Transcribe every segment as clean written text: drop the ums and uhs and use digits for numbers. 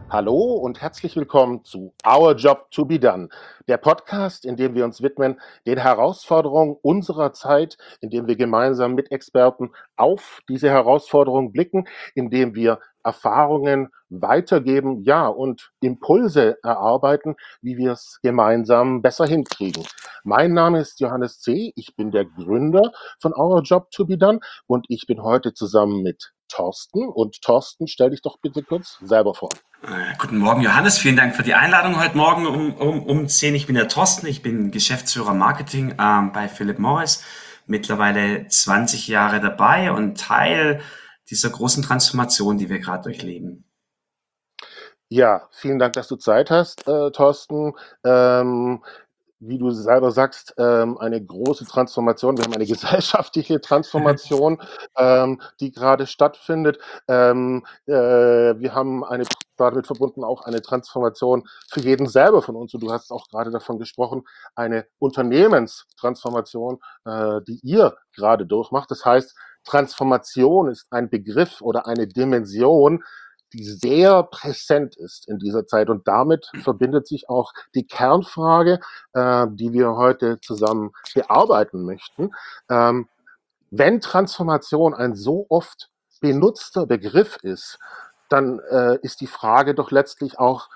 Hallo und herzlich willkommen zu Our Job to be Done, der Podcast, in dem wir uns widmen den Herausforderungen unserer Zeit, in dem wir gemeinsam mit Experten auf diese Herausforderungen blicken, in dem wir Erfahrungen weitergeben, ja, und Impulse erarbeiten, wie wir es gemeinsam besser hinkriegen. Mein Name ist Johannes C., ich bin der Gründer von Our Job to be Done und ich bin heute zusammen mit Thorsten. Und Thorsten, stell dich doch bitte kurz selber vor. Guten Morgen, Johannes. Vielen Dank für die Einladung heute Morgen um 10. Ich bin der Thorsten. Ich bin Geschäftsführer Marketing bei Philip Morris. Mittlerweile 20 Jahre dabei und Teil dieser großen Transformation, die wir gerade durchleben. Ja, vielen Dank, dass du Zeit hast, Thorsten. Wie du selber sagst, eine große Transformation. Wir haben eine gesellschaftliche Transformation, die gerade stattfindet. Wir haben damit verbunden auch eine Transformation für jeden selber von uns. Und du hast auch gerade davon gesprochen, eine Unternehmenstransformation, die ihr gerade durchmacht. Das heißt, Transformation ist ein Begriff oder eine Dimension, die sehr präsent ist in dieser Zeit. Und damit verbindet sich auch die Kernfrage, die wir heute zusammen bearbeiten möchten. Wenn Transformation ein so oft benutzter Begriff ist, dann ist die Frage doch letztlich auch,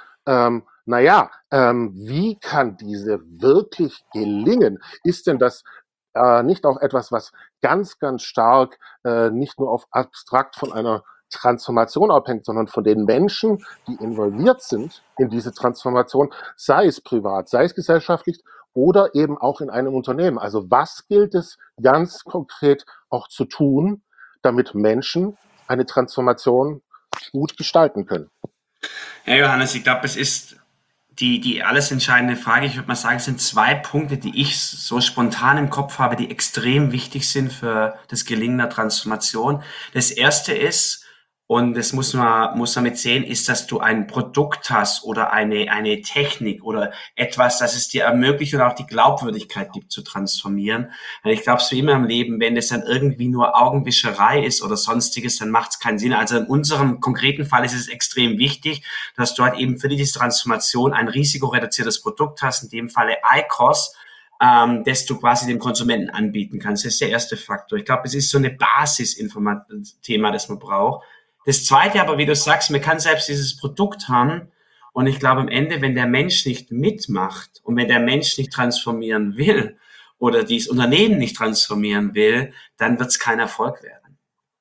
wie kann diese wirklich gelingen? Ist denn das nicht auch etwas, was ganz, ganz stark nicht nur auf abstrakt von einer Transformation abhängt, sondern von den Menschen, die involviert sind in diese Transformation, sei es privat, sei es gesellschaftlich oder eben auch in einem Unternehmen. Also was gilt es ganz konkret auch zu tun, damit Menschen eine Transformation gut gestalten können? Ja, Johannes, ich glaube, es ist die alles entscheidende Frage. Ich würde mal sagen, es sind zwei Punkte, die ich so spontan im Kopf habe, die extrem wichtig sind für das Gelingen der Transformation. Das erste ist, und das muss man mit sehen, ist, dass du ein Produkt hast oder eine Technik oder etwas, das es dir ermöglicht und auch die Glaubwürdigkeit gibt, zu transformieren. Weil ich glaube, so wie immer im Leben, wenn es dann irgendwie nur Augenwischerei ist oder sonstiges, dann macht es keinen Sinn. Also in unserem konkreten Fall ist es extrem wichtig, dass du halt eben für diese Transformation ein risikoreduziertes Produkt hast, in dem Falle IQOS, das du quasi dem Konsumenten anbieten kannst. Das ist der erste Faktor. Ich glaube, es ist so eine Basisthema, das man braucht. Das zweite aber, wie du sagst, man kann selbst dieses Produkt haben und ich glaube am Ende, wenn der Mensch nicht mitmacht und wenn der Mensch nicht transformieren will oder dieses Unternehmen nicht transformieren will, dann wird es kein Erfolg werden.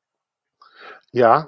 Ja,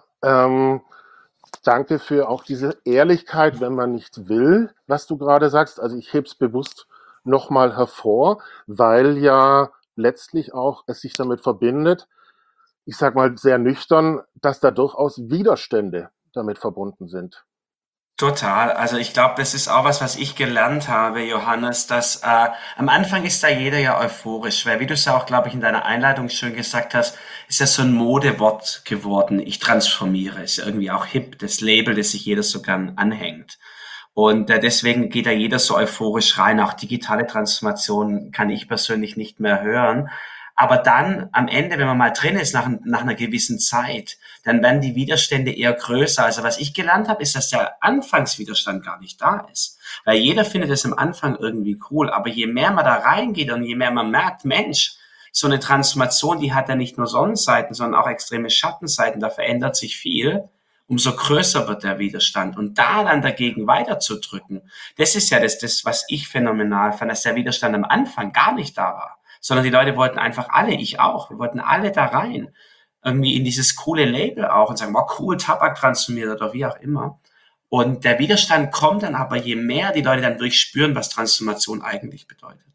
danke für auch diese Ehrlichkeit, wenn man nicht will, was du gerade sagst. Also ich hebe es bewusst nochmal hervor, weil ja letztlich auch es sich damit verbindet, ich sag mal sehr nüchtern, dass da durchaus Widerstände damit verbunden sind. Total. Also ich glaube, das ist auch was ich gelernt habe, Johannes, dass am Anfang ist da jeder ja euphorisch, weil wie du es ja auch, glaube ich, in deiner Einleitung schön gesagt hast, ist das so ein Modewort geworden. Ich transformiere. Ist ja irgendwie auch hip, das Label, das sich jeder so gern anhängt. Und deswegen geht da jeder so euphorisch rein. Auch digitale Transformation kann ich persönlich nicht mehr hören. Aber dann am Ende, wenn man mal drin ist, nach einer gewissen Zeit, dann werden die Widerstände eher größer. Also was ich gelernt habe, ist, dass der Anfangswiderstand gar nicht da ist. Weil jeder findet es am Anfang irgendwie cool. Aber je mehr man da reingeht und je mehr man merkt, Mensch, so eine Transformation, die hat ja nicht nur Sonnenseiten, sondern auch extreme Schattenseiten, da verändert sich viel, umso größer wird der Widerstand. Und da dann dagegen weiterzudrücken, das ist ja das, was ich phänomenal fand, dass der Widerstand am Anfang gar nicht da war, sondern die Leute wollten einfach alle, ich auch, wir wollten alle da rein, irgendwie in dieses coole Label auch und sagen, wow, cool, Tabak transformiert oder wie auch immer. Und der Widerstand kommt dann aber, je mehr die Leute dann wirklich spüren, was Transformation eigentlich bedeutet.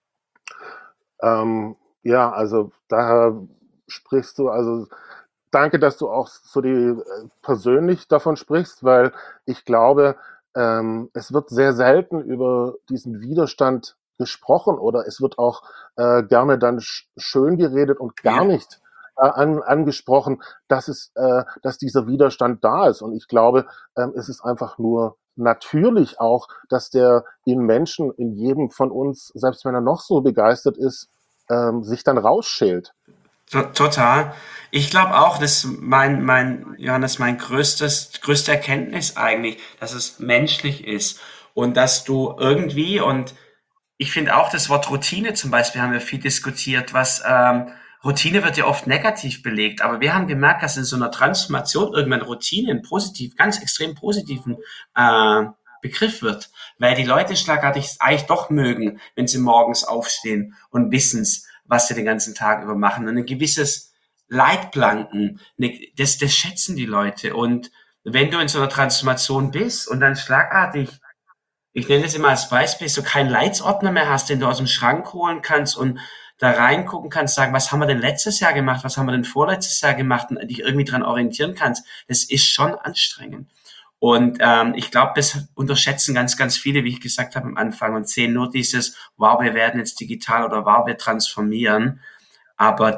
Ja, also da sprichst du, also danke, dass du auch so persönlich davon sprichst, weil ich glaube, es wird sehr selten über diesen Widerstand gesprochen oder es wird auch gerne dann schön geredet und gar Ja. nicht angesprochen, dass dieser Widerstand da ist. Und ich glaube, es ist einfach nur natürlich auch, dass der in Menschen, in jedem von uns, selbst wenn er noch so begeistert ist, sich dann rausschält. Total. Ich glaube auch, dass Johannes, größte Erkenntnis eigentlich, dass es menschlich ist und dass du irgendwie, und ich finde auch das Wort Routine zum Beispiel haben wir viel diskutiert, Routine wird ja oft negativ belegt, aber wir haben gemerkt, dass in so einer Transformation irgendwann Routine ein positiv, ganz extrem positiven äh, Begriff wird, weil die Leute schlagartig eigentlich doch mögen, wenn sie morgens aufstehen und wissen, was sie den ganzen Tag über machen. Und ein gewisses Leitplanken, das schätzen die Leute. Und wenn du in so einer Transformation bist und dann schlagartig, ich nenne es immer als Beispiel, so keinen Leitsordner mehr hast, den du aus dem Schrank holen kannst und da reingucken kannst, sagen, was haben wir denn letztes Jahr gemacht, was haben wir denn vorletztes Jahr gemacht und dich irgendwie dran orientieren kannst, das ist schon anstrengend. Und ich glaube, das unterschätzen ganz viele, wie ich gesagt habe am Anfang, und sehen nur dieses, wow, wir werden jetzt digital oder wow, wir transformieren. Aber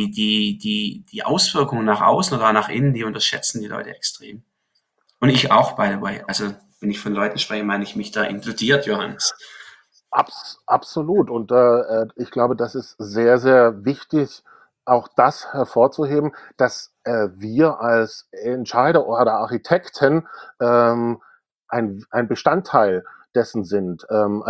die Auswirkungen nach außen oder nach innen, die unterschätzen die Leute extrem. Und ich auch, by the way. Also, wenn ich von Leuten spreche, meine ich mich da inkludiert, Johannes. Absolut. Und ich glaube, das ist sehr, sehr wichtig, auch das hervorzuheben, dass wir als Entscheider oder Architekten ein Bestandteil dessen sind.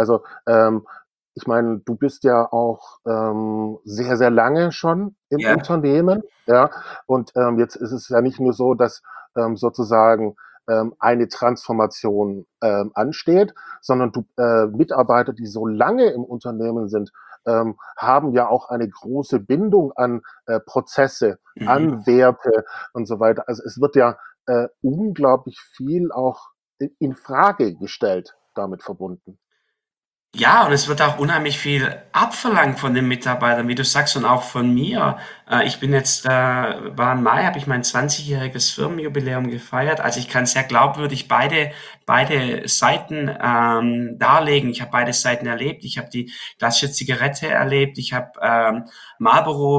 Ich meine, du bist ja auch sehr, sehr lange schon im Ja. Unternehmen, ja. Und jetzt ist es ja nicht nur so, dass sozusagen eine Transformation ansteht, sondern Mitarbeiter, die so lange im Unternehmen sind, haben ja auch eine große Bindung an Prozesse, Mhm. an Werte und so weiter. Also es wird ja unglaublich viel auch in Frage gestellt damit verbunden. Ja, und es wird auch unheimlich viel abverlangt von den Mitarbeitern, wie du sagst, und auch von mir. Ich bin jetzt, war im Mai, habe ich mein 20-jähriges Firmenjubiläum gefeiert. Also ich kann sehr glaubwürdig beide Seiten darlegen. Ich habe beide Seiten erlebt. Ich habe die klassische Zigarette erlebt. Ich habe Marlboro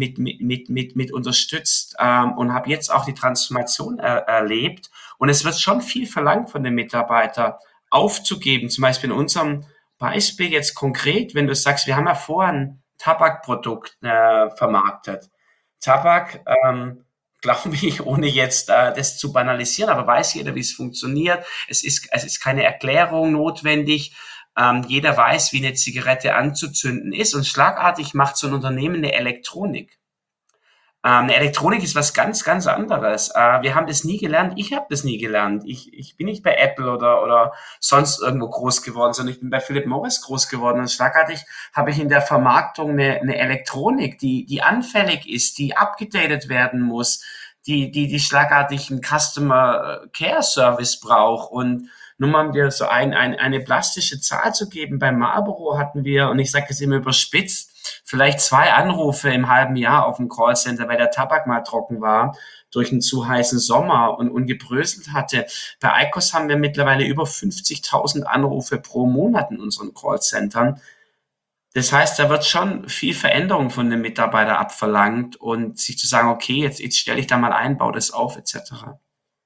mit unterstützt und habe jetzt auch die Transformation erlebt. Und es wird schon viel verlangt von den Mitarbeitern aufzugeben. Zum Beispiel in unserem Beispiel jetzt konkret, wenn du sagst, wir haben ja vorher ein Tabakprodukt vermarktet. Tabak, glaube ich, ohne jetzt das zu banalisieren, aber weiß jeder, wie es funktioniert. Es ist keine Erklärung notwendig. Jeder weiß, wie eine Zigarette anzuzünden ist und schlagartig macht so ein Unternehmen eine Elektronik. Eine Elektronik ist was ganz anderes. Wir haben das nie gelernt. Ich habe das nie gelernt. Ich bin nicht bei Apple oder sonst irgendwo groß geworden, sondern ich bin bei Philip Morris groß geworden. Und schlagartig habe ich in der Vermarktung eine Elektronik, die anfällig ist, die abgedatet werden muss, die schlagartig einen Customer Care Service braucht. Und nur mal um dir so eine plastische Zahl zu geben, bei Marlboro hatten wir, und ich sage es immer überspitzt, vielleicht 2 Anrufe im halben Jahr auf dem Callcenter, weil der Tabak mal trocken war durch einen zu heißen Sommer und gebröselt hatte. Bei IQOS haben wir mittlerweile über 50.000 Anrufe pro Monat in unseren Callcentern. Das heißt, da wird schon viel Veränderung von den Mitarbeitern abverlangt und sich zu sagen, okay, jetzt stelle ich da mal ein, baue das auf, etc.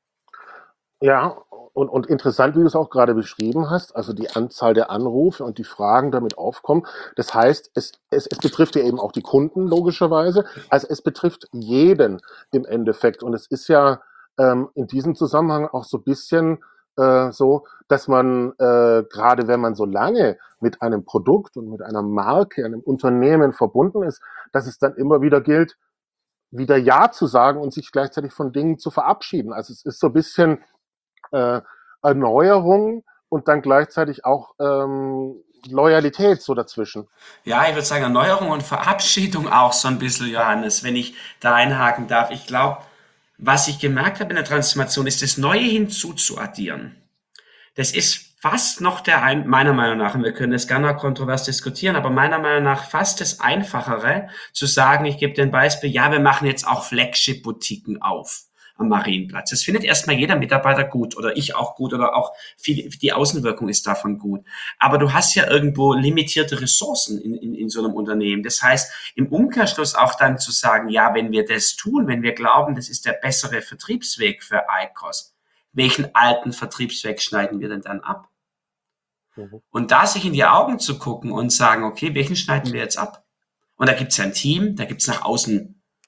Ja, und interessant, wie du es auch gerade beschrieben hast, also die Anzahl der Anrufe und die Fragen damit aufkommen. Das heißt, es betrifft ja eben auch die Kunden logischerweise. Also es betrifft jeden im Endeffekt. Und es ist ja in diesem Zusammenhang auch so ein bisschen so, dass man gerade wenn man so lange mit einem Produkt und mit einer Marke, einem Unternehmen verbunden ist, dass es dann immer wieder gilt, wieder Ja zu sagen und sich gleichzeitig von Dingen zu verabschieden. Also es ist so ein bisschen äh, Erneuerung und dann gleichzeitig auch Loyalität so dazwischen. Ja, ich würde sagen, Erneuerung und Verabschiedung auch so ein bisschen, Johannes, wenn ich da einhaken darf. Ich glaube, was ich gemerkt habe in der Transformation, ist das Neue hinzuzuaddieren. Das ist fast noch meiner Meinung nach, und wir können das gerne kontrovers diskutieren, aber meiner Meinung nach fast das Einfachere, zu sagen, ich gebe dir ein Beispiel, ja, wir machen jetzt auch Flagship-Boutiquen auf am Marienplatz. Das findet erstmal jeder Mitarbeiter gut oder ich auch gut oder auch die Außenwirkung ist davon gut. Aber du hast ja irgendwo limitierte Ressourcen in so einem Unternehmen. Das heißt, im Umkehrschluss auch dann zu sagen, ja, wenn wir das tun, wenn wir glauben, das ist der bessere Vertriebsweg für ICOS, welchen alten Vertriebsweg schneiden wir denn dann ab? Mhm. Und da sich in die Augen zu gucken und sagen, okay, welchen schneiden wir jetzt ab? Und da gibt es ja ein Team, da gibt es nach außen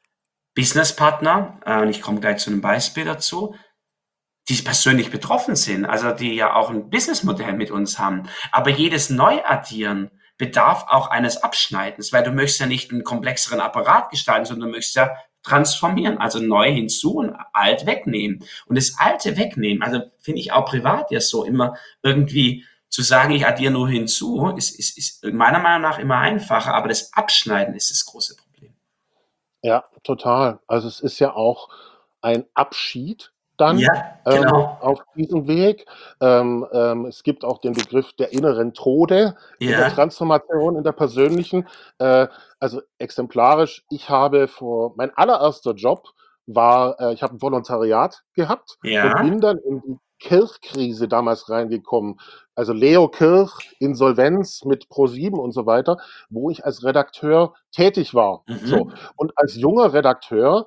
Businesspartner, und ich komme gleich zu einem Beispiel dazu, die persönlich betroffen sind, also die ja auch ein Businessmodell mit uns haben. Aber jedes Neuaddieren bedarf auch eines Abschneidens, weil du möchtest ja nicht einen komplexeren Apparat gestalten, sondern du möchtest ja transformieren, also neu hinzu und alt wegnehmen. Und das Alte wegnehmen, also finde ich auch privat ja so immer irgendwie zu sagen, ich addiere nur hinzu, ist meiner Meinung nach immer einfacher, aber das Abschneiden ist das große Problem. Ja, total. Also, es ist ja auch ein Abschied dann, Ja, genau. auf diesem Weg. Es gibt auch den Begriff der inneren Tode in der Ja, Transformation, in der persönlichen. Äh, also, exemplarisch, ich habe vor mein allererster Job war ich habe 'n Volontariat gehabt und ja. bin dann in die Kirch-Krise damals reingekommen. Also, Leo Kirch, Insolvenz mit ProSieben und so weiter, wo ich als Redakteur tätig war. So. Mhm. Und als junger Redakteur,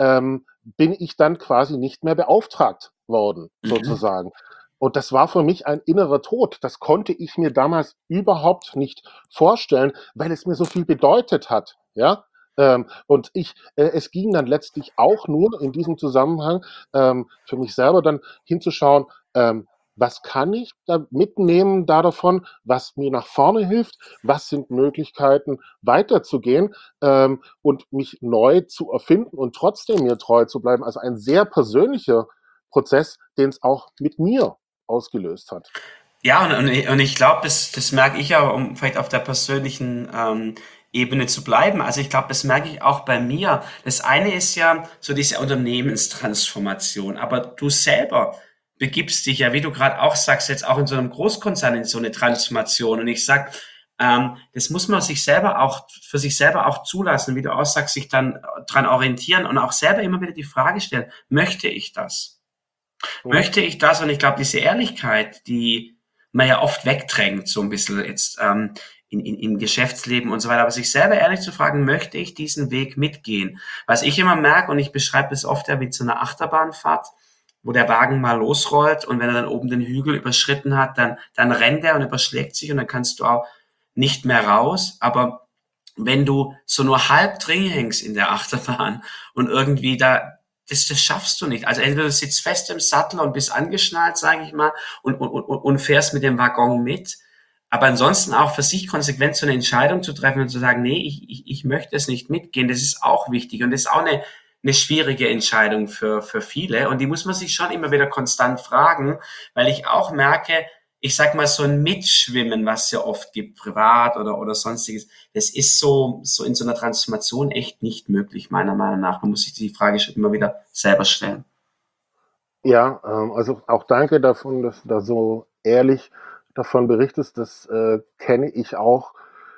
bin ich dann quasi nicht mehr beauftragt worden, Mhm. sozusagen. Und das war für mich ein innerer Tod. Das konnte ich mir damals überhaupt nicht vorstellen, weil es mir so viel bedeutet hat, ja? Und es ging dann letztlich auch nur in diesem Zusammenhang, für mich selber dann hinzuschauen, was kann ich da mitnehmen da davon, was mir nach vorne hilft? Was sind Möglichkeiten, weiterzugehen? Und mich neu zu erfinden und trotzdem mir treu zu bleiben. Also ein sehr persönlicher Prozess, den es auch mit mir ausgelöst hat. Ja, und ich glaube, das merke ich ja, um vielleicht auf der persönlichen Ebene zu bleiben. Also ich glaube, das merke ich auch bei mir. Das eine ist ja so diese Unternehmenstransformation, aber du selber begibst dich ja, wie du gerade auch sagst, jetzt auch in so einem Großkonzern in so eine Transformation. Und ich sag, das muss man sich selber auch für sich selber auch zulassen, wie du auch sagst, sich dann dran orientieren und auch selber immer wieder die Frage stellen: Möchte ich das? Mhm. Möchte ich das? Und ich glaube, diese Ehrlichkeit, die man ja oft wegdrängt, so ein bisschen jetzt im Geschäftsleben und so weiter, aber sich selber ehrlich zu fragen, möchte ich diesen Weg mitgehen? Was ich immer merke, und ich beschreibe es oft ja wie zu einer Achterbahnfahrt, wo der Wagen mal losrollt und wenn er dann oben den Hügel überschritten hat, dann rennt er und überschlägt sich und dann kannst du auch nicht mehr raus. Aber wenn du so nur halb drin hängst in der Achterbahn und irgendwie das schaffst du nicht. Also entweder du sitzt fest im Sattel und bist angeschnallt, sage ich mal, und fährst mit dem Waggon mit. Aber ansonsten auch für sich konsequent so eine Entscheidung zu treffen und zu sagen, nee, ich möchte es nicht mitgehen, das ist auch wichtig. Und das ist auch eine schwierige Entscheidung für viele. Und die muss man sich schon immer wieder konstant fragen, weil ich auch merke, ich sag mal, so ein Mitschwimmen, was es ja oft gibt, privat oder sonstiges, das ist so in so einer Transformation echt nicht möglich, meiner Meinung nach. Man muss sich die Frage schon immer wieder selber stellen. Ja, also auch danke davon, dass du da so ehrlich davon berichtest. Das kenne ich auch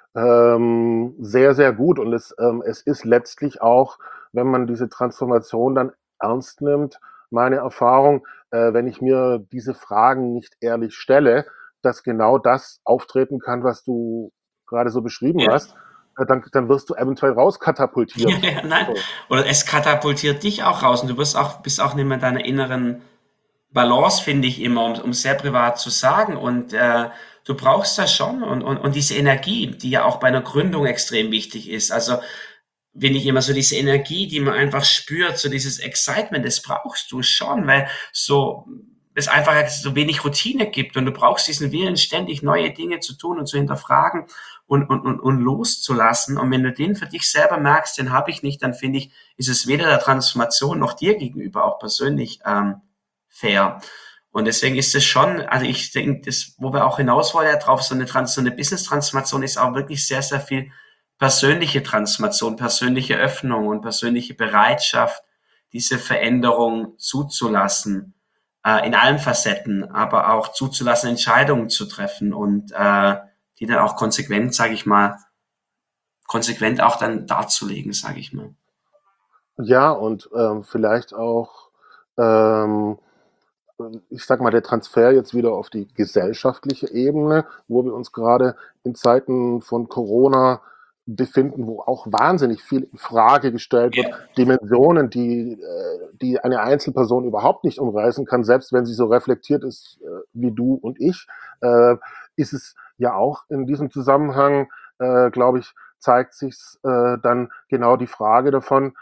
sehr, sehr gut. Und es ist letztlich auch, wenn man diese Transformation dann ernst nimmt, meine Erfahrung, wenn ich mir diese Fragen nicht ehrlich stelle, dass genau das auftreten kann, was du gerade so beschrieben Ja. hast, dann wirst du eventuell Ja, rauskatapultiert. ja, nein. So. Oder es katapultiert dich auch raus und bist auch nicht mehr in deiner inneren Balance, finde ich immer, um sehr privat zu sagen. Und du brauchst das schon und diese Energie, die ja auch bei einer Gründung extrem wichtig ist. Also wenn ich immer so diese Energie, die man einfach spürt, so dieses Excitement, das brauchst du schon, weil so es einfach so wenig Routine gibt und du brauchst diesen Willen, ständig neue Dinge zu tun und zu hinterfragen und loszulassen. Und wenn du den für dich selber merkst, den habe ich nicht, dann finde ich, ist es weder der Transformation noch dir gegenüber auch persönlich fair. Und deswegen ist es schon, also ich denke, das, wo wir auch hinaus wollen ja drauf, so eine Business-Transformation ist auch wirklich sehr, sehr viel persönliche Transformation, persönliche Öffnung und persönliche Bereitschaft, diese Veränderung zuzulassen, in allen Facetten, aber auch zuzulassen, Entscheidungen zu treffen und die dann auch konsequent, sage ich mal, konsequent auch dann darzulegen, sage ich mal. Ja, und vielleicht auch, ähm, ich sage mal, der Transfer jetzt wieder auf die gesellschaftliche Ebene, wo wir uns gerade in Zeiten von Corona befinden, wo auch wahnsinnig viel in Frage gestellt wird, Ja. Dimensionen, die eine Einzelperson überhaupt nicht umreißen kann, selbst wenn sie so reflektiert ist wie du und ich, ist es ja auch in diesem Zusammenhang, glaube ich, zeigt sich dann genau die Frage davon,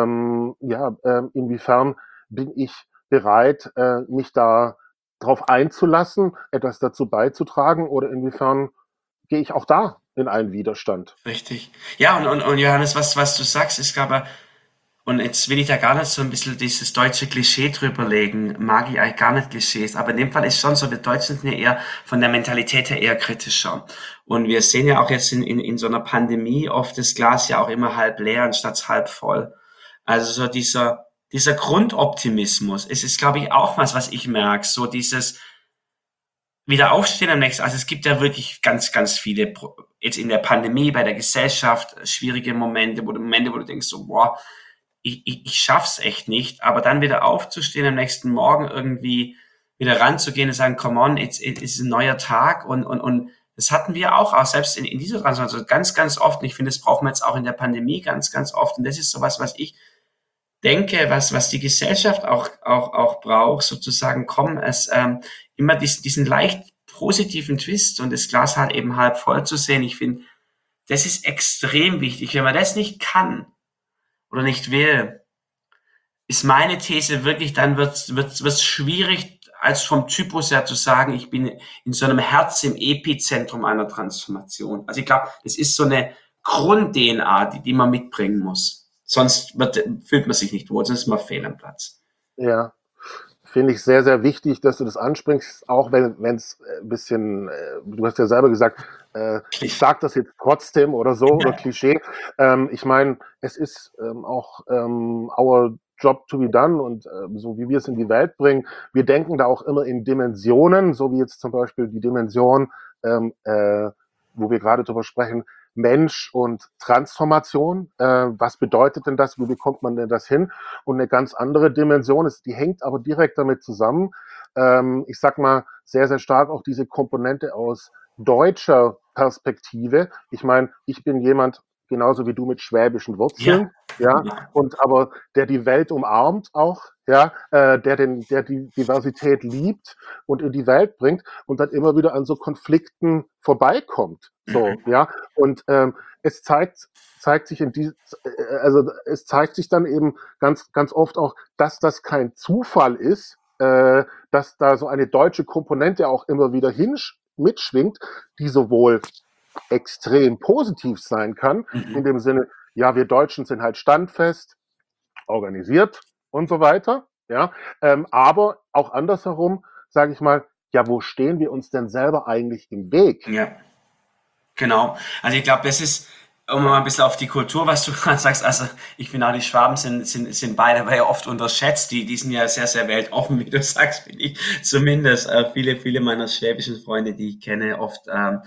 inwiefern bin ich bereit, mich da drauf einzulassen, etwas dazu beizutragen, oder inwiefern gehe ich auch da in einen Widerstand. Richtig. Ja, und Johannes, was du sagst, ist, glaube ich, und jetzt will ich da gar nicht so ein bisschen dieses deutsche Klischee drüber legen, mag ich eigentlich gar nicht Klischees, aber in dem Fall ist schon so, wir Deutschen sind ja eher von der Mentalität her eher kritischer. Und wir sehen ja auch jetzt in so einer Pandemie oft das Glas ja auch immer halb leer anstatt halb voll. Also so dieser Grundoptimismus, es ist, glaube ich, auch was ich merke, so dieses wieder aufstehen am nächsten, also es gibt ja wirklich ganz viele, jetzt in der Pandemie, bei der Gesellschaft, schwierige Momente, wo du denkst so, boah, ich schaff's echt nicht, aber dann wieder aufzustehen am nächsten Morgen irgendwie wieder ranzugehen und sagen, come on, it's ist ein neuer Tag und das hatten wir auch selbst in dieser Transformation ganz oft. Und ich finde, das brauchen wir jetzt auch in der Pandemie ganz oft. Und das ist sowas, was ich denke, was die Gesellschaft auch braucht, sozusagen, komm, es immer diesen leicht positiven Twist und das Glas halt eben halb voll zu sehen. Ich finde, das ist extrem wichtig. Wenn man das nicht kann oder nicht will, ist meine These wirklich, dann wird's schwierig, als vom Typus her zu sagen, ich bin in so einem Herz im Epizentrum einer Transformation. Also ich glaube, das ist so eine Grund-DNA, die man mitbringen muss. Sonst fühlt man sich nicht wohl, sonst ist man fehl am Platz. Ja, finde ich sehr, sehr wichtig, dass du das ansprichst, auch wenn es ein bisschen, du hast ja selber gesagt, ich sage das jetzt trotzdem oder so, oder Klischee. Ich meine, es ist auch our job to be done, und so wie wir es in die Welt bringen, wir denken da auch immer in Dimensionen, so wie jetzt zum Beispiel die Dimension, wo wir gerade drüber sprechen, Mensch und Transformation. Was bedeutet denn das? Wie bekommt man denn das hin? Und eine ganz andere Dimension ist, die hängt aber direkt damit zusammen. Ich sag mal, sehr, sehr stark auch diese Komponente aus deutscher Perspektive. Ich meine, ich bin jemand, genauso wie du, mit schwäbischen Ja, Wurzeln, ja, und aber der die Welt umarmt auch, ja, der die Diversität liebt und in die Welt bringt und dann immer wieder an so Konflikten vorbeikommt. So, ja. Und es zeigt sich es zeigt sich dann eben ganz oft auch, dass das kein Zufall ist, dass da so eine deutsche Komponente auch immer wieder mitschwingt, die sowohl extrem positiv sein kann, in dem Sinne, ja, wir Deutschen sind halt standfest, organisiert und so weiter, ja, aber auch andersherum, sage ich mal, ja, wo stehen wir uns denn selber eigentlich im Weg? ja. Genau. Also ich glaube, das ist, um mal ein bisschen auf die Kultur, was du gerade sagst, also ich finde auch, die Schwaben sind beide, weil ja oft unterschätzt, die sind ja sehr weltoffen, wie du sagst, finde ich zumindest. Viele meiner schwäbischen Freunde, die ich kenne, oft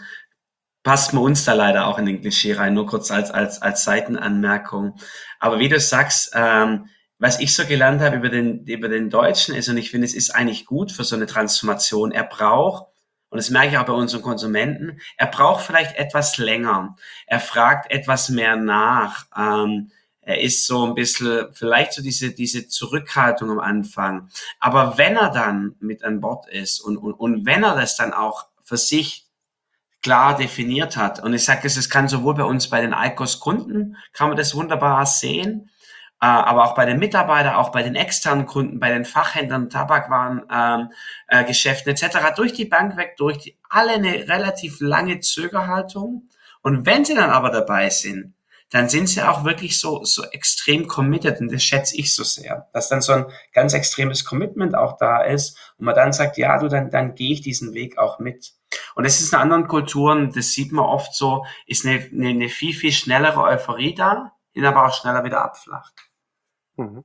passt man uns da leider auch in den Klischee rein, nur kurz als Seitenanmerkung. Aber wie du sagst, was ich so gelernt habe über den Deutschen ist, und ich finde, es ist eigentlich gut für so eine Transformation, er braucht, und das merke ich auch bei unseren Konsumenten, er braucht vielleicht etwas länger. Er fragt etwas mehr nach. Er ist so ein bisschen, vielleicht so diese Zurückhaltung am Anfang. Aber wenn er dann mit an Bord ist und wenn er das dann auch für sich klar definiert hat. Und ich sage es kann sowohl bei uns bei den IQOS-Kunden, kann man das wunderbar sehen, aber auch bei den Mitarbeitern, auch bei den externen Kunden, bei den Fachhändlern, Tabakwaren, Geschäften etc. durch die Bank weg, alle eine relativ lange Zögerhaltung. Und wenn sie dann aber dabei sind, dann sind sie auch wirklich so extrem committed und das schätze ich so sehr, dass dann so ein ganz extremes Commitment auch da ist und man dann sagt, ja, dann gehe ich diesen Weg auch mit. Und das ist in anderen Kulturen, das sieht man oft so, ist eine viel schnellere Euphorie da, die aber auch schneller wieder abflacht. Mhm.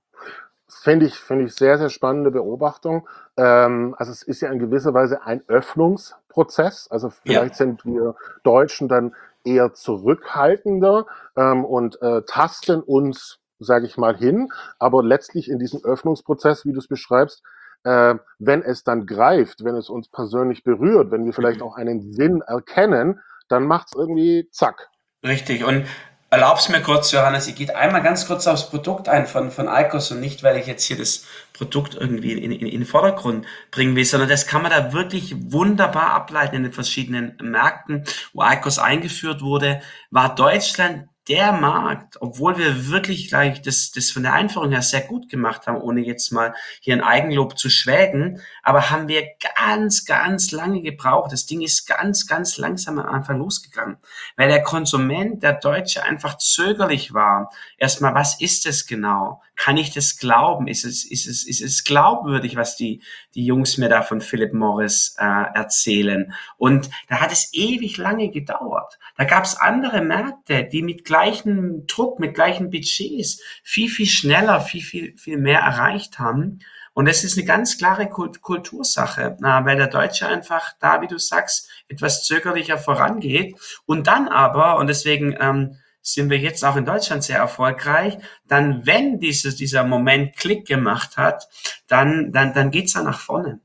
Finde ich sehr, sehr spannende Beobachtung. Also es ist ja in gewisser Weise ein Öffnungsprozess. Also Ja, vielleicht sind wir Deutschen dann eher zurückhaltender und tasten uns, sage ich mal, hin. Aber letztlich in diesem Öffnungsprozess, wie du es beschreibst, wenn es dann greift, wenn es uns persönlich berührt, wenn wir vielleicht auch einen Sinn erkennen, dann macht es irgendwie zack. richtig. Und Erlaub's mir kurz, Johannes, ich gehe einmal ganz kurz aufs Produkt ein von Eikos und nicht, weil ich jetzt hier das Produkt irgendwie in den Vordergrund bringen will, sondern das kann man da wirklich wunderbar ableiten in den verschiedenen Märkten, wo Eikos eingeführt wurde, war Deutschland der Markt, obwohl wir wirklich gleich das von der Einführung her sehr gut gemacht haben, ohne jetzt mal hier ein Eigenlob zu schwelgen, aber haben wir ganz, ganz lange gebraucht. Das Ding ist ganz, ganz langsam am Anfang losgegangen, weil der Konsument, der Deutsche, einfach zögerlich war. Erstmal, was ist es genau? Kann ich das glauben? Ist es glaubwürdig, was die Jungs mir da von Philip Morris erzählen? Und da hat es ewig lange gedauert. Da gab es andere Märkte, die mit gleichem Druck, mit gleichen Budgets viel, viel schneller, viel mehr erreicht haben. Und das ist eine ganz klare Kultursache, weil der Deutsche einfach da, wie du sagst, etwas zögerlicher vorangeht und dann aber, und deswegen sind wir jetzt auch in Deutschland sehr erfolgreich, dann, wenn dieser Moment Klick gemacht hat, dann geht's da nach vorne.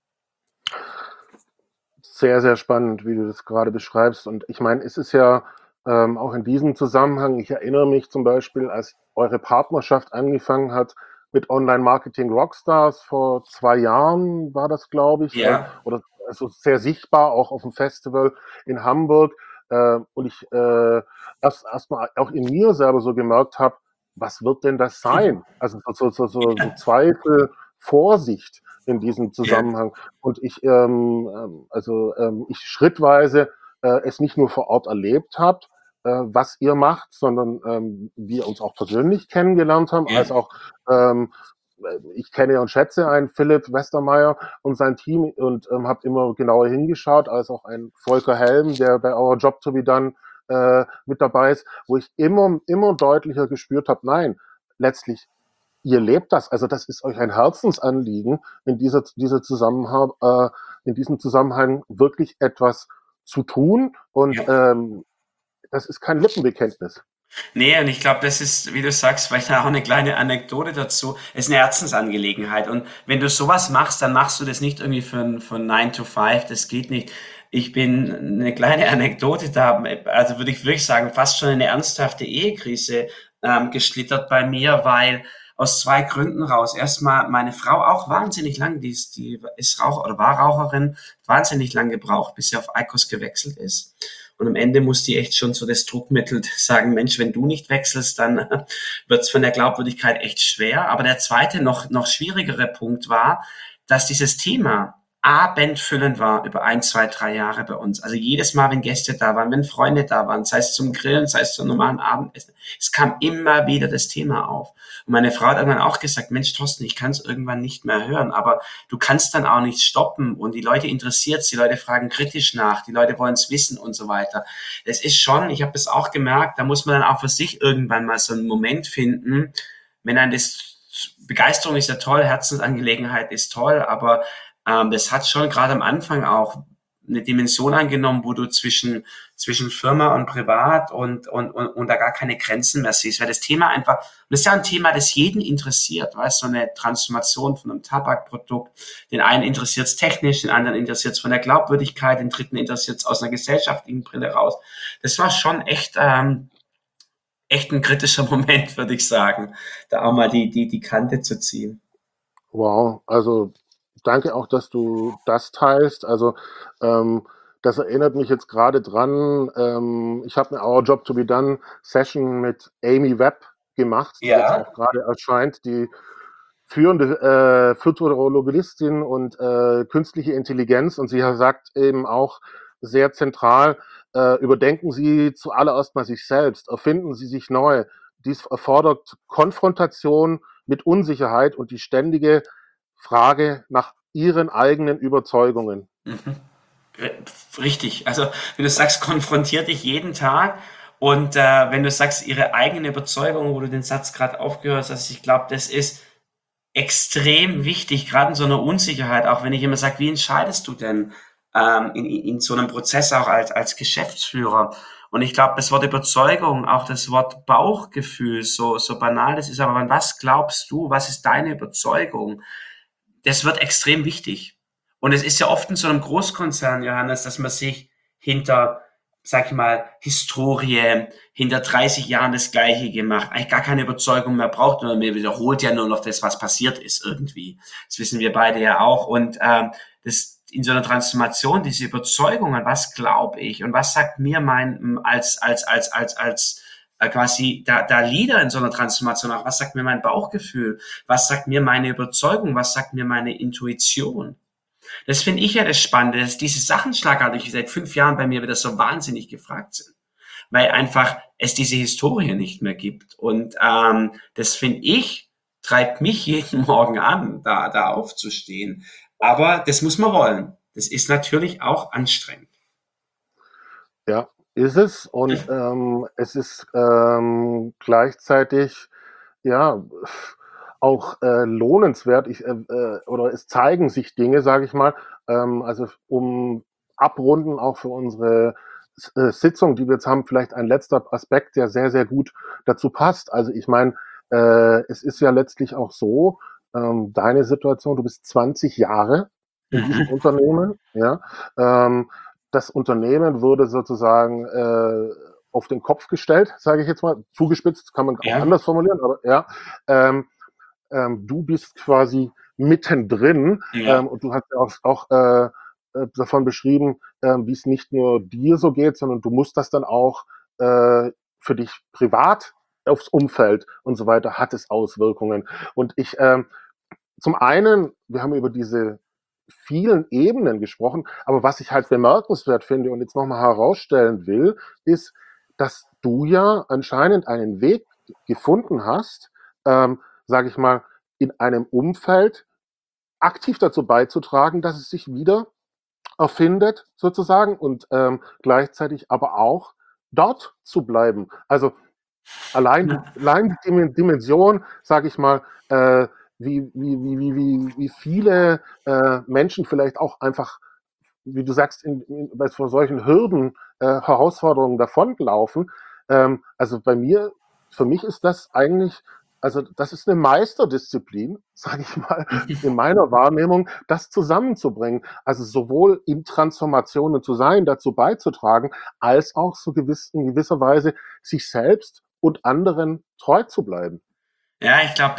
Sehr, sehr spannend, wie du das gerade beschreibst. Und ich meine, es ist ja auch in diesem Zusammenhang, ich erinnere mich zum Beispiel, als eure Partnerschaft angefangen hat mit Online-Marketing Rockstars vor 2 Jahren, war das, glaube ich, Ja, oder also sehr sichtbar, auch auf dem Festival in Hamburg. Und ich erst mal auch in mir selber so gemerkt habe, was wird denn das sein? Also so Zweifel, Vorsicht in diesem ja, Zusammenhang. Und ich schrittweise es nicht nur vor Ort erlebt habt, was ihr macht, sondern wir uns auch persönlich kennengelernt haben, ja, als auch ähm, ich kenne und schätze einen Philipp Westermeier und sein Team und habe immer genauer hingeschaut, als auch ein Volker Helm, der bei Our Job to be Done mit dabei ist, wo ich immer deutlicher gespürt habe, nein, letztlich ihr lebt das, also das ist euch ein Herzensanliegen, in diesem Zusammenhang wirklich etwas zu tun und ja. das ist kein Lippenbekenntnis. Nee, und ich glaube, das ist, wie du sagst, vielleicht auch eine kleine Anekdote dazu. Es ist eine Herzensangelegenheit. Und wenn du sowas machst, dann machst du das nicht irgendwie von 9 to 5. Das geht nicht. Ich bin eine kleine Anekdote da, also würde ich wirklich sagen, fast schon eine ernsthafte Ehekrise geschlittert bei mir, weil aus zwei Gründen raus. Erstmal meine Frau auch wahnsinnig lang, die ist Raucher oder war Raucherin, wahnsinnig lang gebraucht, bis sie auf Eikos gewechselt ist. Und am Ende muss die echt schon so das Druckmittel sagen, Mensch, wenn du nicht wechselst, dann wird es von der Glaubwürdigkeit echt schwer. Aber der zweite, noch schwierigere Punkt war, dass dieses Thema abendfüllend war über 1, 2, 3 Jahre bei uns. Also jedes Mal, wenn Gäste da waren, wenn Freunde da waren, sei es zum Grillen, sei es zum normalen Abendessen, es kam immer wieder das Thema auf. Und meine Frau hat irgendwann auch gesagt, Mensch, Thorsten, ich kann es irgendwann nicht mehr hören, aber du kannst dann auch nicht stoppen und die Leute interessiert's, die Leute fragen kritisch nach, die Leute wollen es wissen und so weiter. Das ist schon, ich habe das auch gemerkt, da muss man dann auch für sich irgendwann mal so einen Moment finden, wenn ein das Begeisterung ist ja toll, Herzensangelegenheit ist toll, aber das hat schon gerade am Anfang auch eine Dimension angenommen, wo du zwischen Firma und Privat und da gar keine Grenzen mehr siehst, weil das Thema einfach, und das ist ja ein Thema, das jeden interessiert, weißt du, so eine Transformation von einem Tabakprodukt, den einen interessiert es technisch, den anderen interessiert es von der Glaubwürdigkeit, den dritten interessiert es aus einer gesellschaftlichen Brille raus. Das war schon echt ein kritischer Moment, würde ich sagen, da auch mal die Kante zu ziehen. Wow, also danke auch, dass du das teilst. Also das erinnert mich jetzt gerade dran. Ich habe eine Our Job to be Done Session mit Amy Webb gemacht, die jetzt Ja, auch gerade erscheint, die führende Futurologistin und künstliche Intelligenz. Und sie sagt eben auch sehr zentral, überdenken Sie zuallererst mal sich selbst, erfinden Sie sich neu. Dies erfordert Konfrontation mit Unsicherheit und die ständige Frage nach Ihren eigenen Überzeugungen. mhm. Richtig. Also, wenn du sagst, konfrontiert dich jeden Tag und wenn du sagst, ihre eigene Überzeugung, wo du den Satz gerade aufgehört hast, ich glaube, das ist extrem wichtig, gerade in so einer Unsicherheit, auch wenn ich immer sage, wie entscheidest du denn in so einem Prozess auch als Geschäftsführer? Und ich glaube, das Wort Überzeugung, auch das Wort Bauchgefühl, so banal das ist, aber an was glaubst du, was ist deine Überzeugung? Das wird extrem wichtig. Und es ist ja oft in so einem Großkonzern, Johannes, dass man sich hinter sag ich mal, Historie, hinter 30 Jahren das Gleiche gemacht, eigentlich gar keine Überzeugung mehr braucht, sondern mir wiederholt ja nur noch das, was passiert ist irgendwie. Das wissen wir beide ja auch. Und das in so einer Transformation, diese Überzeugungen, was glaube ich und was sagt mir mein als quasi da Leader in so einer Transformation auch, was sagt mir mein Bauchgefühl, was sagt mir meine Überzeugung, was sagt mir meine Intuition. Das finde ich ja das Spannende, dass diese Sachen schlagartig seit 5 Jahren bei mir wieder so wahnsinnig gefragt sind, weil einfach es diese Historie nicht mehr gibt. Und das finde ich, treibt mich jeden Morgen an, da aufzustehen. Aber das muss man wollen. Das ist natürlich auch anstrengend. Ja, ist es. Und es ist gleichzeitig ja auch lohnenswert. Oder es zeigen sich Dinge, sage ich mal. Also um abrunden auch für unsere Sitzung, die wir jetzt haben, vielleicht ein letzter Aspekt, der sehr, sehr gut dazu passt. Also ich meine, es ist ja letztlich auch so, deine Situation, du bist 20 Jahre in diesem Mhm. Unternehmen, ja. Das Unternehmen wurde sozusagen auf den Kopf gestellt, sage ich jetzt mal, zugespitzt, kann man auch Ja, anders formulieren, aber ja. Ähm, du bist quasi mittendrin ja. und du hast ja auch davon beschrieben, wie es nicht nur dir so geht, sondern du musst das dann auch für dich privat aufs Umfeld und so weiter hat es Auswirkungen. Und zum einen, wir haben über diese vielen Ebenen gesprochen, aber was ich halt bemerkenswert finde und jetzt nochmal herausstellen will, ist, dass du ja anscheinend einen Weg gefunden hast, sage ich mal, in einem Umfeld aktiv dazu beizutragen, dass es sich wieder erfindet, sozusagen, und gleichzeitig aber auch dort zu bleiben. Also allein die Dimension, sage ich mal, wie viele Menschen vielleicht auch einfach, wie du sagst, bei vor solchen Hürden, Herausforderungen davonlaufen. Also für mich ist das eigentlich, also das ist eine Meisterdisziplin, sage ich mal, in meiner Wahrnehmung, das zusammenzubringen. Also sowohl in Transformationen zu sein, dazu beizutragen, als auch in gewisser Weise sich selbst und anderen treu zu bleiben. Ja, ich glaube,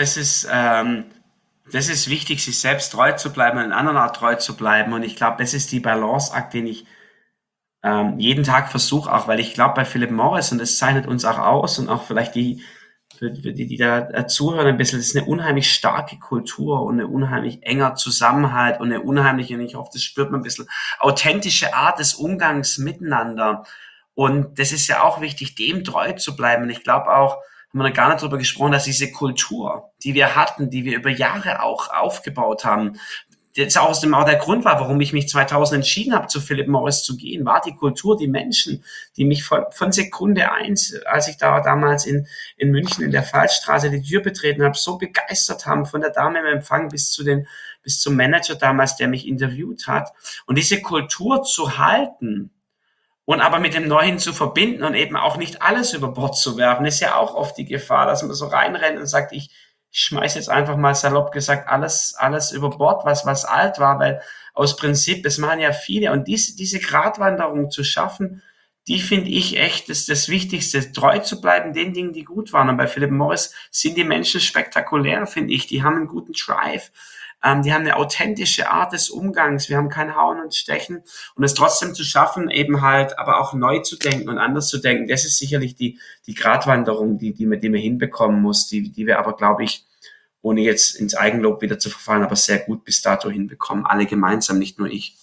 das ist wichtig, sich selbst treu zu bleiben und anderen auch treu zu bleiben. Und ich glaube, das ist die Balanceakt, den ich jeden Tag versuche, auch weil ich glaube, bei Philip Morris, und das zeichnet uns auch aus und auch vielleicht für die, die da zuhören ein bisschen, das ist eine unheimlich starke Kultur und eine unheimlich enger Zusammenhalt und eine unheimliche, und ich hoffe, das spürt man ein bisschen, authentische Art des Umgangs miteinander. Und das ist ja auch wichtig, dem treu zu bleiben. Und ich glaube auch, haben wir noch gar nicht darüber gesprochen, dass diese Kultur, die wir hatten, die wir über Jahre auch aufgebaut haben, jetzt auch aus dem auch der Grund war, warum ich mich 2000 entschieden habe, zu Philip Morris zu gehen, war die Kultur, die Menschen, die mich von Sekunde eins, als ich da damals in München in der Fallstraße die Tür betreten habe, so begeistert haben, von der Dame im Empfang bis zum Manager damals, der mich interviewt hat. Und diese Kultur zu halten, und aber mit dem Neuen zu verbinden und eben auch nicht alles über Bord zu werfen, ist ja auch oft die Gefahr, dass man so reinrennt und sagt, ich schmeiß jetzt einfach mal salopp gesagt alles über Bord, was alt war, weil aus Prinzip, das machen ja viele. Und diese Gratwanderung zu schaffen, die finde ich echt das Wichtigste, treu zu bleiben den Dingen, die gut waren. Und bei Philip Morris sind die Menschen spektakulär, finde ich. Die haben einen guten Drive. Die haben eine authentische Art des Umgangs. Wir haben kein Hauen und Stechen. Und es trotzdem zu schaffen, eben halt, aber auch neu zu denken und anders zu denken, das ist sicherlich die Gratwanderung, die man hinbekommen muss, die wir aber, glaube ich, ohne jetzt ins Eigenlob wieder zu verfallen, aber sehr gut bis dato hinbekommen. Alle gemeinsam, nicht nur ich.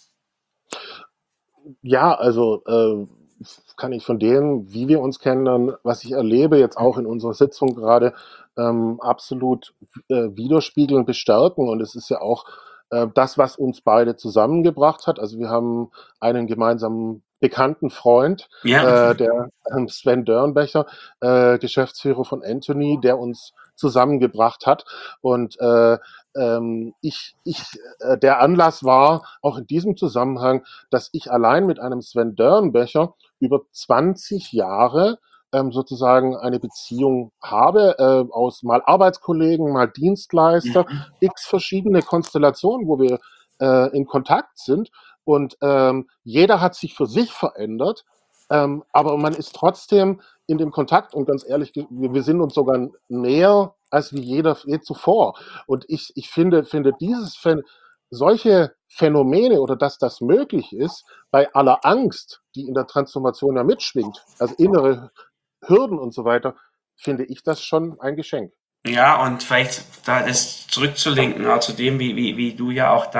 Ja, also kann ich von dem, wie wir uns kennen, was ich erlebe, jetzt auch in unserer Sitzung gerade, absolut widerspiegeln, bestärken. Und es ist ja auch das, was uns beide zusammengebracht hat. Also wir haben einen gemeinsamen bekannten Freund, Ja, der Sven Dörnbecher, Geschäftsführer von Anthony, der uns zusammengebracht hat. Und der Anlass war auch in diesem Zusammenhang, dass ich allein mit einem Sven Dörnbecher über 20 Jahre sozusagen eine Beziehung habe, aus mal Arbeitskollegen, mal Dienstleister, x verschiedene Konstellationen, wo wir in Kontakt sind. Und jeder hat sich für sich verändert. Aber man ist trotzdem in dem Kontakt und ganz ehrlich, wir sind uns sogar näher als wie je zuvor. Und ich finde solche Phänomene oder dass das möglich ist, bei aller Angst, die in der Transformation ja mitschwingt, also innere Hürden und so weiter, finde ich das schon ein Geschenk. Ja, und vielleicht da das zurückzulinken, auch zu dem, wie du ja auch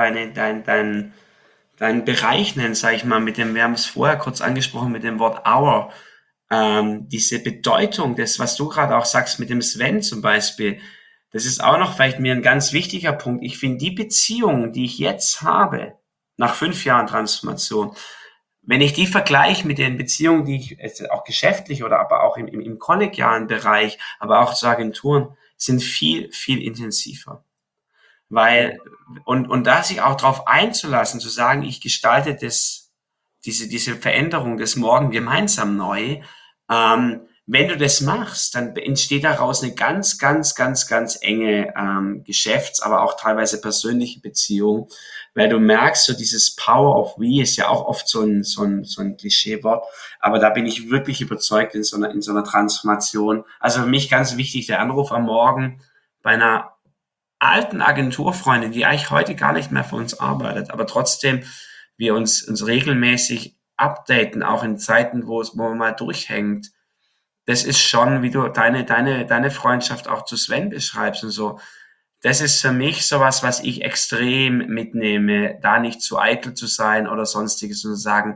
deinen Bereich nennst, sag ich mal, mit dem, wir haben es vorher kurz angesprochen, mit dem Wort Our, diese Bedeutung des, was du gerade auch sagst, mit dem Sven zum Beispiel, das ist auch noch vielleicht mir ein ganz wichtiger Punkt. Ich finde die Beziehung, die ich jetzt habe, nach 5 Jahren Transformation, wenn ich die vergleiche mit den Beziehungen, die ich auch geschäftlich oder aber auch im kollegialen Bereich, aber auch zu Agenturen, sind viel, viel intensiver. Mhm. Weil, und da sich auch darauf einzulassen, zu sagen, ich gestalte diese Veränderung des Morgen gemeinsam neu, wenn du das machst, dann entsteht daraus eine ganz, ganz, ganz, ganz enge Geschäfts-, aber auch teilweise persönliche Beziehung, weil du merkst, so dieses Power of We ist ja auch oft so ein Klischeewort, aber da bin ich wirklich überzeugt in so einer Transformation. Also für mich ganz wichtig, der Anruf am Morgen bei einer alten Agenturfreundin, die eigentlich heute gar nicht mehr für uns arbeitet, aber trotzdem wir uns regelmäßig updaten, auch in Zeiten, wo man mal durchhängt. Das ist schon, wie du deine Freundschaft auch zu Sven beschreibst und so. Das ist für mich sowas, was ich extrem mitnehme, da nicht zu eitel zu sein oder sonstiges und zu sagen,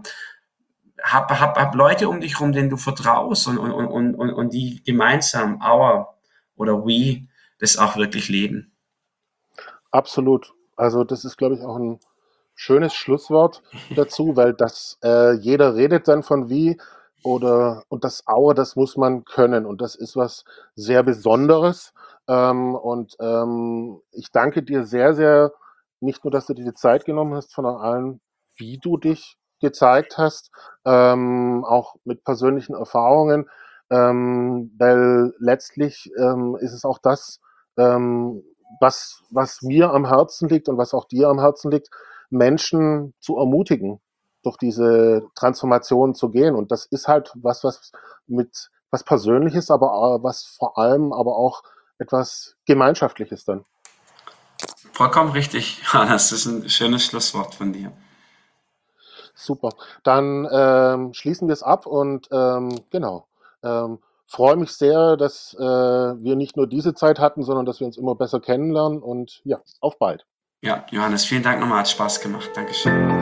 hab Leute um dich rum, denen du vertraust und die gemeinsam our oder we das auch wirklich leben. Absolut. Also das ist, glaube ich, auch ein schönes Schlusswort dazu, weil jeder redet dann von wie und das Aue, das muss man können und das ist was sehr Besonderes. Ich danke dir sehr, sehr, nicht nur, dass du dir die Zeit genommen hast, sondern allem, wie du dich gezeigt hast, auch mit persönlichen Erfahrungen, weil letztlich ist es auch das, ähm, was mir am Herzen liegt und was auch dir am Herzen liegt, Menschen zu ermutigen, durch diese Transformation zu gehen. Und das ist halt was Persönliches, aber was vor allem aber auch etwas Gemeinschaftliches dann. Vollkommen richtig. Ja, das ist ein schönes Schlusswort von dir. Super. Dann schließen wir es ab und genau. Freue mich sehr, dass wir nicht nur diese Zeit hatten, sondern dass wir uns immer besser kennenlernen und ja, auf bald. Ja, Johannes, vielen Dank nochmal, hat Spaß gemacht. Dankeschön.